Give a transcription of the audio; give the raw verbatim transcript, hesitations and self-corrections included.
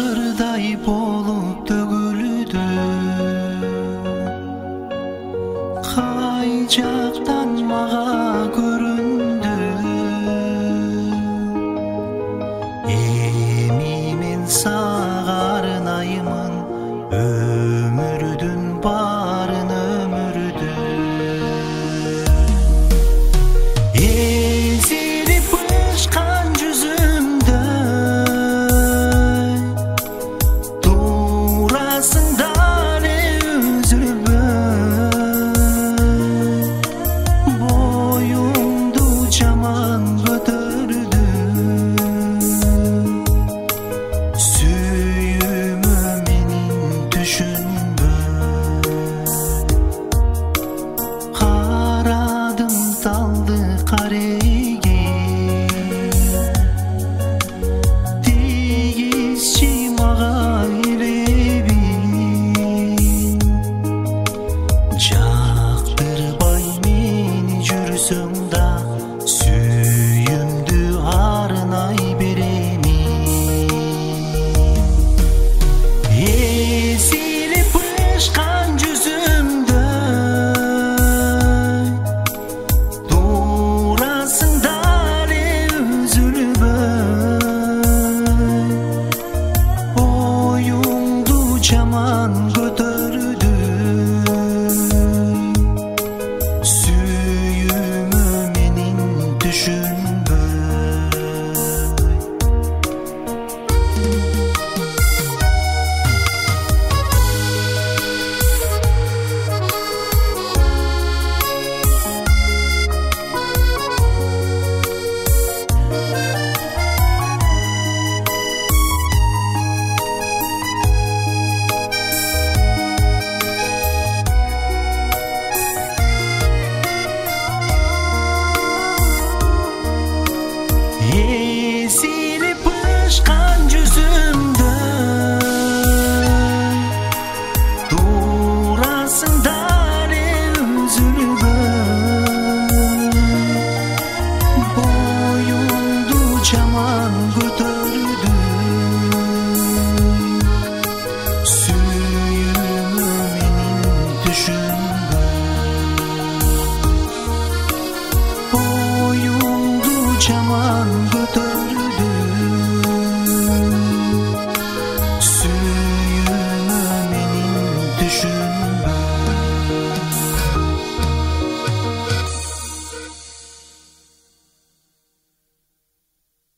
жамбырдай болуп төгүлдү. Кай жактан мага көрүндү. Эми мен сага арнаймын өмүрдүн баарын өмүрдү. Эзилип ышкан жүзүмдө турасыңда эле үзүлбөй. Боюңду жаман көтөрдү. Сүйүүмө менин түшүнбөй. Карадым талды кареге, тийишчи мага илеби. Жактырбай мени жүрсөң да сүйүүмдү арнай береми. Эзилип ышкан жүзүмдө турасыңда эле үзүлбөй. Боюңду жаман